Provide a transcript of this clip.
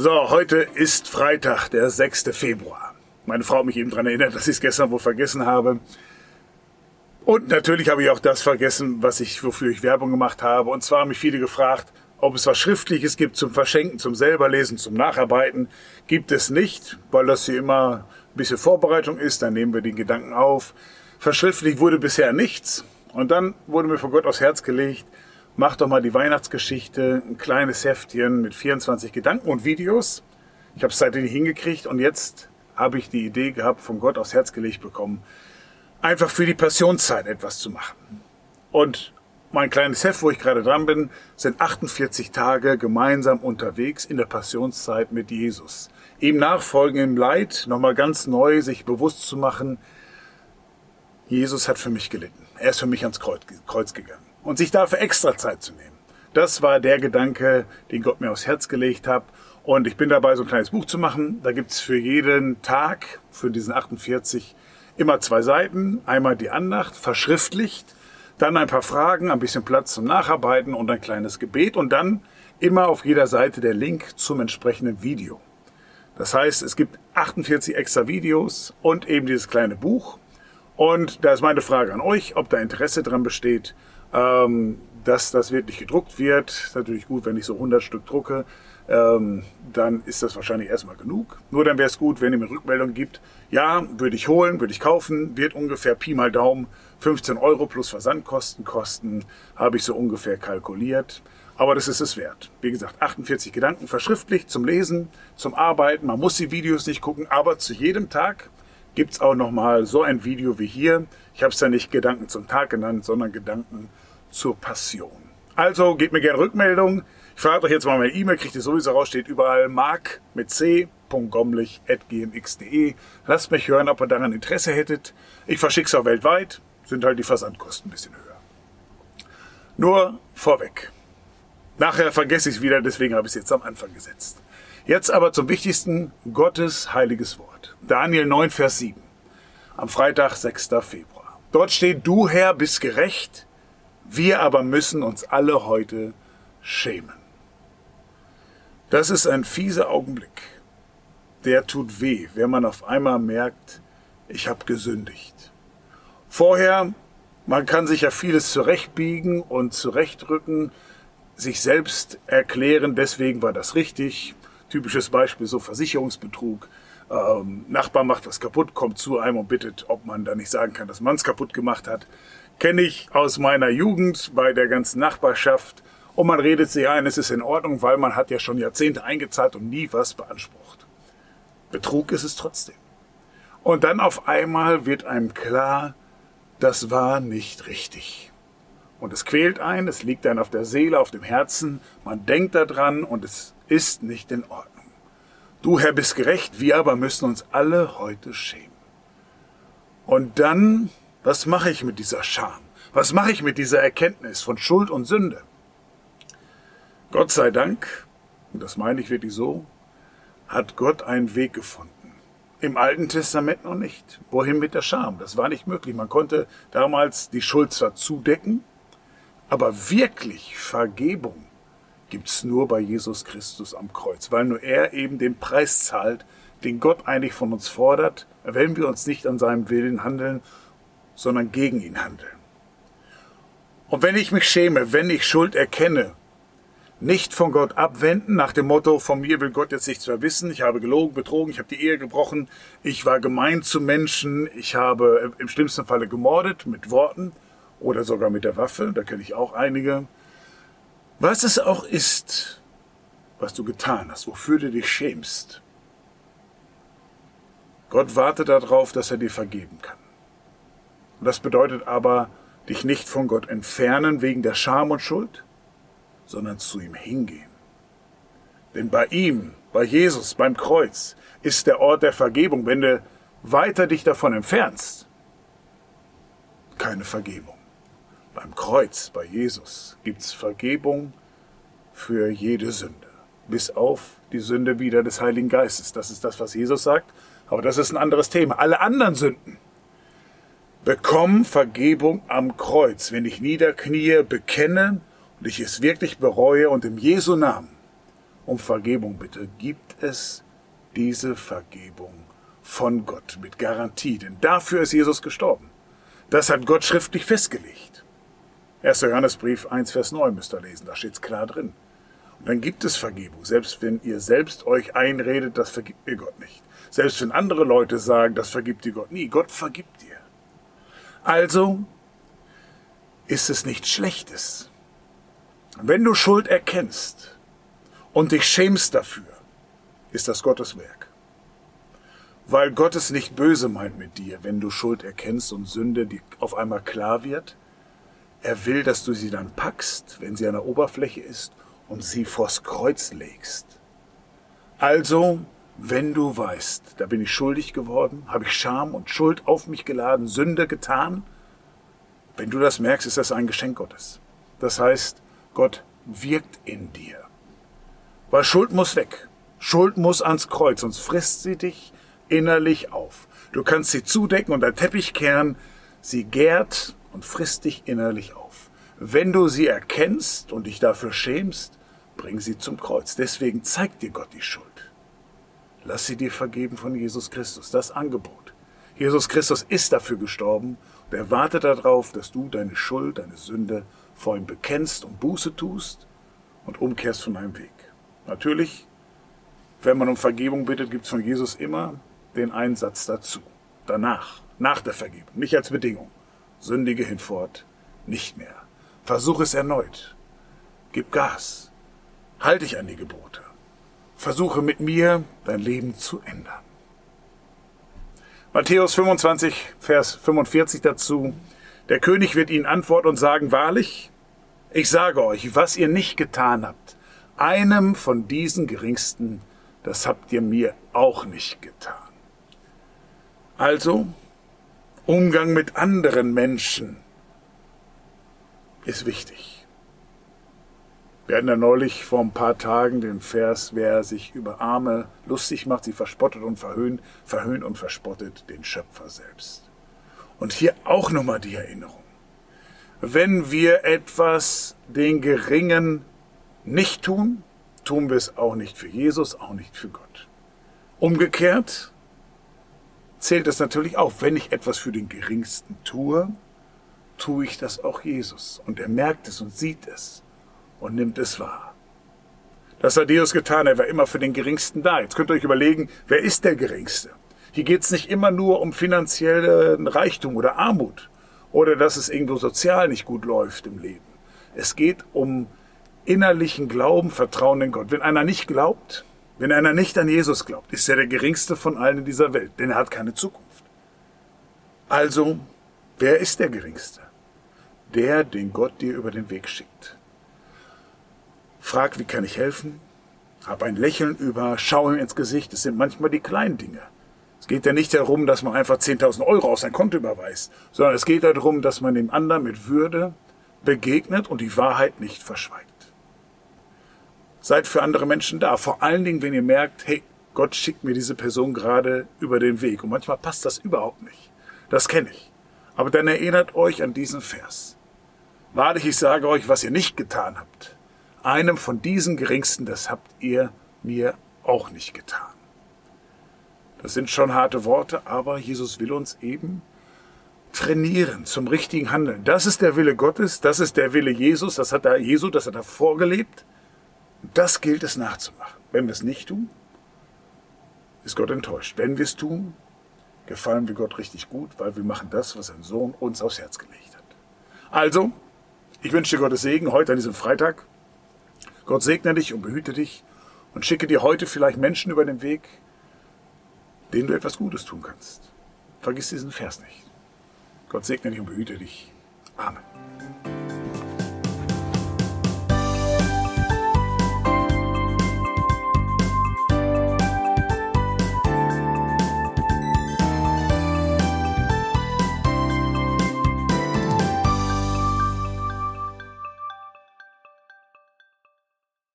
So, heute ist Freitag, der 6. Februar. Meine Frau hat mich eben daran erinnert, dass ich es gestern wohl vergessen habe. Und natürlich habe ich auch das vergessen, wofür ich Werbung gemacht habe. Und zwar haben mich viele gefragt, ob es was Schriftliches gibt zum Verschenken, zum Selberlesen, zum Nacharbeiten. Gibt es nicht, weil das hier immer ein bisschen Vorbereitung ist. Dann nehmen wir den Gedanken auf. Verschriftlicht wurde bisher nichts. Und dann wurde mir von Gott aufs Herz gelegt, mach doch mal die Weihnachtsgeschichte, ein kleines Heftchen mit 24 Gedanken und Videos. Ich habe es seitdem nicht hingekriegt und jetzt habe ich die Idee gehabt, von Gott aufs Herz gelegt bekommen, einfach für die Passionszeit etwas zu machen. Und mein kleines Heft, wo ich gerade dran bin, sind 48 Tage gemeinsam unterwegs in der Passionszeit mit Jesus. Ihm nachfolgen im Leid, nochmal ganz neu sich bewusst zu machen, Jesus hat für mich gelitten. Er ist für mich ans Kreuz gegangen. Und sich dafür extra Zeit zu nehmen. Das war der Gedanke, den Gott mir aufs Herz gelegt hat. Und ich bin dabei, so ein kleines Buch zu machen. Da gibt es für jeden Tag, für diesen 48, immer 2 Seiten. Einmal die Andacht, verschriftlicht. Dann ein paar Fragen, ein bisschen Platz zum Nacharbeiten und ein kleines Gebet. Und dann immer auf jeder Seite der Link zum entsprechenden Video. Das heißt, es gibt 48 extra Videos und eben dieses kleine Buch. Und da ist meine Frage an euch, ob da Interesse dran besteht, dass das wirklich gedruckt wird. Ist natürlich gut, wenn ich so 100 Stück drucke, dann ist das wahrscheinlich erstmal genug. Nur dann wäre es gut, wenn ihr mir Rückmeldung gibt. Ja, würde ich holen, würde ich kaufen, wird ungefähr Pi mal Daumen 15 € plus Versandkosten kosten, habe ich so ungefähr kalkuliert. Aber das ist es wert. Wie gesagt, 48 Gedanken verschriftlicht zum Lesen, zum Arbeiten. Man muss die Videos nicht gucken, aber zu jedem Tag gibt es auch nochmal so ein Video wie hier. Ich habe es ja nicht Gedanken zum Tag genannt, sondern Gedanken zur Passion. Also gebt mir gerne Rückmeldung. Ich verrate euch jetzt mal meine E-Mail, kriegt ihr sowieso raus, steht überall mark mit c.gomlich@gmx.de. Lasst mich hören, ob ihr daran Interesse hättet. Ich verschicke es auch weltweit, sind halt die Versandkosten ein bisschen höher. Nur vorweg. Nachher vergesse ich es wieder, deswegen habe ich es jetzt am Anfang gesetzt. Jetzt aber zum Wichtigsten, Gottes heiliges Wort. Daniel 9, Vers 7. Am Freitag, 6. Februar. Dort steht, du Herr bist gerecht, wir aber müssen uns alle heute schämen. Das ist ein fieser Augenblick. Der tut weh, wenn man auf einmal merkt, ich habe gesündigt. Vorher, man kann sich ja vieles zurechtbiegen und zurechtrücken, sich selbst erklären, deswegen war das richtig. Typisches Beispiel, so Versicherungsbetrug. Nachbar macht was kaputt, kommt zu einem und bittet, ob man da nicht sagen kann, dass man es kaputt gemacht hat. Kenne ich aus meiner Jugend bei der ganzen Nachbarschaft. Und man redet sich ein, es ist in Ordnung, weil man hat ja schon Jahrzehnte eingezahlt und nie was beansprucht. Betrug ist es trotzdem. Und dann auf einmal wird einem klar, das war nicht richtig. Und es quält einen, es liegt einem auf der Seele, auf dem Herzen. Man denkt daran und es ist nicht in Ordnung. Du, Herr, bist gerecht, wir aber müssen uns alle heute schämen. Und dann, was mache ich mit dieser Scham? Was mache ich mit dieser Erkenntnis von Schuld und Sünde? Gott sei Dank, und das meine ich wirklich so, hat Gott einen Weg gefunden. Im Alten Testament noch nicht. Wohin mit der Scham? Das war nicht möglich. Man konnte damals die Schuld zwar zudecken, aber wirklich Vergebung gibt's nur bei Jesus Christus am Kreuz, weil nur er eben den Preis zahlt, den Gott eigentlich von uns fordert, wenn wir uns nicht an seinem Willen handeln, sondern gegen ihn handeln. Und wenn ich mich schäme, wenn ich Schuld erkenne, nicht von Gott abwenden, nach dem Motto, von mir will Gott jetzt nichts mehr wissen, ich habe gelogen, betrogen, ich habe die Ehe gebrochen, ich war gemein zu Menschen, ich habe im schlimmsten Falle gemordet mit Worten oder sogar mit der Waffe, da kenne ich auch einige. Was es auch ist, was du getan hast, wofür du dich schämst. Gott wartet darauf, dass er dir vergeben kann. Und das bedeutet aber, dich nicht von Gott entfernen wegen der Scham und Schuld, sondern zu ihm hingehen. Denn bei ihm, bei Jesus, beim Kreuz, ist der Ort der Vergebung. Wenn du weiter dich davon entfernst, keine Vergebung. Beim Kreuz, bei Jesus, gibt es Vergebung für jede Sünde. Bis auf die Sünde wieder des Heiligen Geistes. Das ist das, was Jesus sagt. Aber das ist ein anderes Thema. Alle anderen Sünden bekommen Vergebung am Kreuz, wenn ich niederknie, bekenne und ich es wirklich bereue und im Jesu Namen um Vergebung bitte, gibt es diese Vergebung von Gott mit Garantie. Denn dafür ist Jesus gestorben. Das hat Gott schriftlich festgelegt. 1. Johannesbrief 1, Vers 9 müsst ihr lesen, da steht es klar drin. Und dann gibt es Vergebung. Selbst wenn ihr selbst euch einredet, das vergibt ihr Gott nicht. Selbst wenn andere Leute sagen, das vergibt dir Gott nie. Gott vergibt dir. Also ist es nichts Schlechtes. Wenn du Schuld erkennst und dich schämst dafür, ist das Gottes Werk. Weil Gott es nicht böse meint mit dir, wenn du Schuld erkennst und Sünde, die auf einmal klar wird. Er will, dass du sie dann packst, wenn sie an der Oberfläche ist, und sie vors Kreuz legst. Also, wenn du weißt, da bin ich schuldig geworden, habe ich Scham und Schuld auf mich geladen, Sünde getan, wenn du das merkst, ist das ein Geschenk Gottes. Das heißt, Gott wirkt in dir. Weil Schuld muss weg. Schuld muss ans Kreuz, sonst frisst sie dich innerlich auf. Du kannst sie zudecken und der Teppich kehren, sie gärt und frisst dich innerlich auf. Wenn du sie erkennst und dich dafür schämst, bring sie zum Kreuz. Deswegen zeigt dir Gott die Schuld. Lass sie dir vergeben von Jesus Christus, das Angebot. Jesus Christus ist dafür gestorben und er wartet darauf, dass du deine Schuld, deine Sünde vor ihm bekennst und Buße tust und umkehrst von deinem Weg. Natürlich, wenn man um Vergebung bittet, gibt es von Jesus immer den einen Satz dazu. Danach, nach der Vergebung, nicht als Bedingung. Sündige hinfort nicht mehr. Versuch es erneut. Gib Gas. Halte dich an die Gebote. Versuche mit mir dein Leben zu ändern. Matthäus 25, Vers 45 dazu. Der König wird ihnen antworten und sagen, wahrlich, ich sage euch, was ihr nicht getan habt, einem von diesen Geringsten, das habt ihr mir auch nicht getan. Also, Umgang mit anderen Menschen ist wichtig. Wir hatten ja neulich vor ein paar Tagen den Vers, wer sich über Arme lustig macht, sie verspottet und verhöhnt und verspottet den Schöpfer selbst. Und hier auch nochmal die Erinnerung. Wenn wir etwas den Geringen nicht tun, tun wir es auch nicht für Jesus, auch nicht für Gott. Umgekehrt zählt es natürlich auch, wenn ich etwas für den Geringsten tue, tue ich das auch Jesus. Und er merkt es und sieht es und nimmt es wahr. Das hat Jesus getan, er war immer für den Geringsten da. Jetzt könnt ihr euch überlegen, wer ist der Geringste? Hier geht es nicht immer nur um finanziellen Reichtum oder Armut oder dass es irgendwo sozial nicht gut läuft im Leben. Es geht um innerlichen Glauben, Vertrauen in Gott. Wenn einer nicht glaubt, wenn einer nicht an Jesus glaubt, ist er der Geringste von allen in dieser Welt, denn er hat keine Zukunft. Also, wer ist der Geringste? Der, den Gott dir über den Weg schickt. Frag, wie kann ich helfen? Hab ein Lächeln über, schau ihm ins Gesicht. Es sind manchmal die kleinen Dinge. Es geht ja nicht darum, dass man einfach 10.000 Euro auf sein Konto überweist, sondern es geht darum, dass man dem anderen mit Würde begegnet und die Wahrheit nicht verschweigt. Seid für andere Menschen da, vor allen Dingen, wenn ihr merkt, hey, Gott schickt mir diese Person gerade über den Weg. Und manchmal passt das überhaupt nicht. Das kenne ich. Aber dann erinnert euch an diesen Vers. Wahrlich, ich sage euch, was ihr nicht getan habt. Einem von diesen Geringsten, das habt ihr mir auch nicht getan. Das sind schon harte Worte, aber Jesus will uns eben trainieren zum richtigen Handeln. Das ist der Wille Gottes, das ist der Wille Jesus, das hat er vorgelebt. Und das gilt es nachzumachen. Wenn wir es nicht tun, ist Gott enttäuscht. Wenn wir es tun, gefallen wir Gott richtig gut, weil wir machen das, was sein Sohn uns aufs Herz gelegt hat. Also, ich wünsche dir Gottes Segen heute an diesem Freitag. Gott segne dich und behüte dich und schicke dir heute vielleicht Menschen über den Weg, denen du etwas Gutes tun kannst. Vergiss diesen Vers nicht. Gott segne dich und behüte dich. Amen.